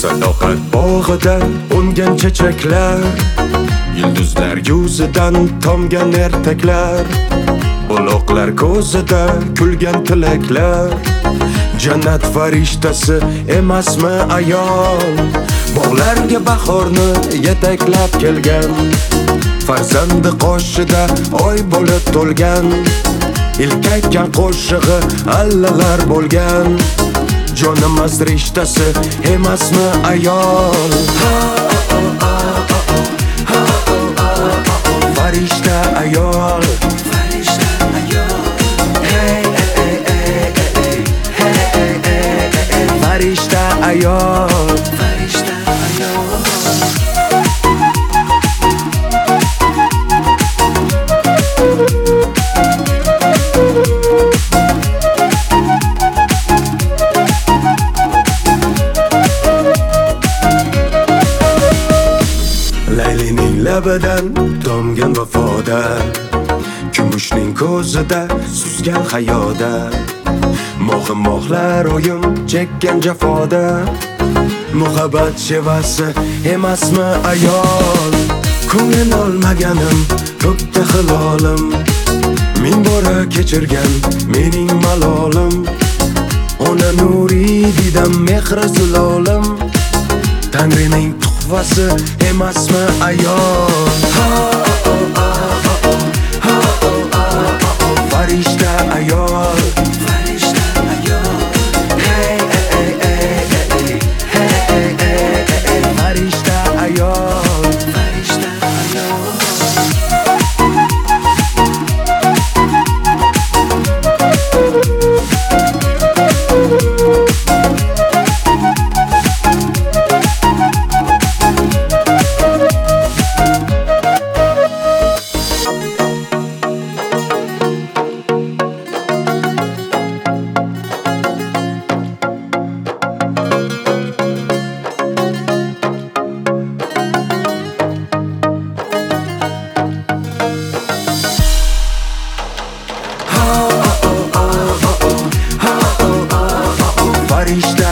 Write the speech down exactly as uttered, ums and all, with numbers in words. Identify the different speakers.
Speaker 1: Sadoqat bog'ida ungan chechaklar, yulduzlar yuzidan tomgan ertaklar, buloqlar ko'zida kulgan tilaklar. Jannat farishtasi emasmi ayol, bog'larga bahorni yetaklab kelgan. Farzandi qoshida oy bo'lib to'lgan, ilk aytgan qo'shig'i allalar bo'lgan. Jonimiz rishtasi emasmi ayol, farishta ayol, farishta ayol, hey hey hey hey hey hey hey, farishta ayol, farishta ayol. Laylining labidan tomgan vafoda, kumushning ko'zida suzgan hayoda, mo'g'im mo'g'lar oyim chekkan jafoda. Muhabbat shevasi emasmi ayol, ko'nglim olmaganim ko'kda hilolim, ming bora kechirgan mening malolim. Ona nuri didam mehri zilolim, Tangrining tuhfasi emasmi ayol, farishta ayol, farishta ayol, hey hey hey hey hey hey hey, farishta ayol, farishta ayol. Farishta